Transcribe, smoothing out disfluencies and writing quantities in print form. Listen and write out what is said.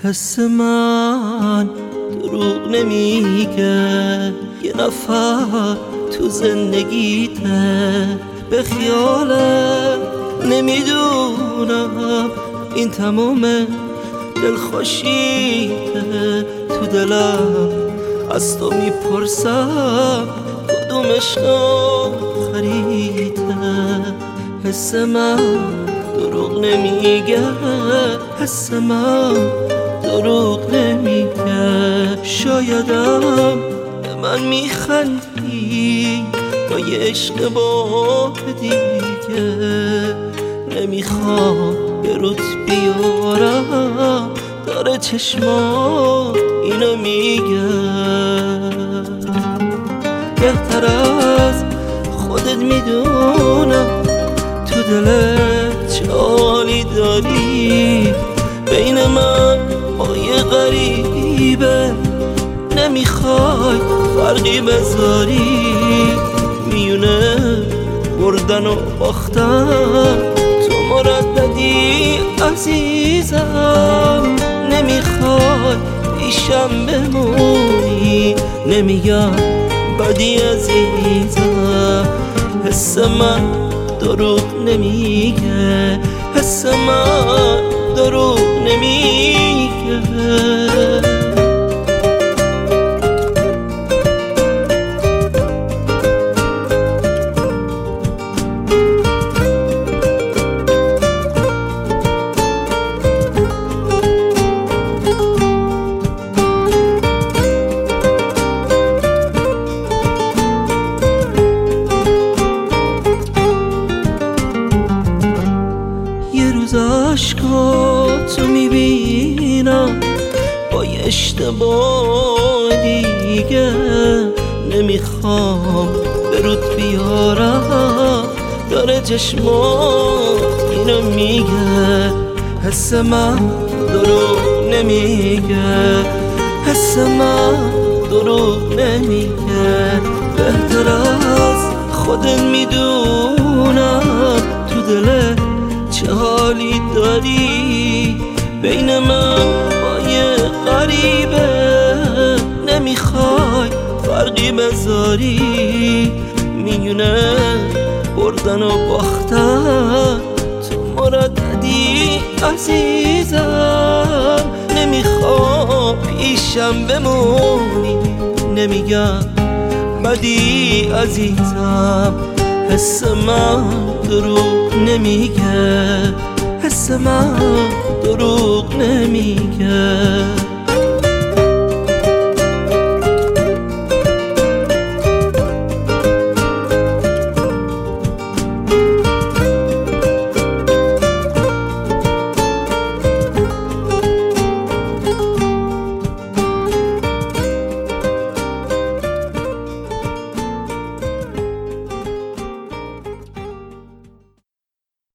حس من دروغ نمیگه، یه نفر تو زندگیته، به خیالت نمیدونم این تمام دلخوشیته. تو دلم از تو میپرسم کدومش آخریته. حس من دروغ نمیگه، حس من دروغ نمیگه. شایدم به من میخندی با یه عشق با دیگه، نمیخوام به روت بیارم، داره چشمات اینو میگه. بهتر از خودت میدونم تو دلت چه حالی داری، بین من با یه غریبه نمیخوای فرقی بذاری. میونه بردن و باختن تو مرددی عزیزم، نمیخوای پیشم بمونی، نمیگم بدی عزیزم. حس من دروغ نمیگه، حس من دروغ نمیگه. عشقاتو میبینم با یه اشتباه دیگه، نمیخوام به رود بیارم، داره چشمات اینو میگه. حس من دروغ نمیگه، حس من دروغ نمیگه. بهتر از خودت میدونم تو دلت چه حالی داری، بین من با یه غریبه نمیخوای فرقی بذاری. میونه بردن و باختن تو مرددی عزیزم، نمیخوام پیشم بمونی، نمیگم بدی عزیزم. حس من دروغ نمیگه، حس من دروغ نمیگه.